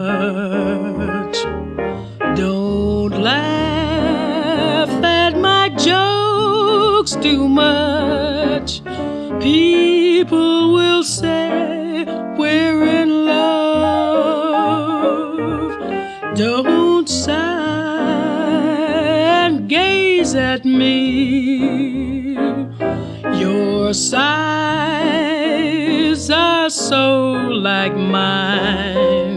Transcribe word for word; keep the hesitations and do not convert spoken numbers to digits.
Don't laugh at my jokes too much. People will say we're in love. Don't sigh and gaze at me. Your sighs are so like mine.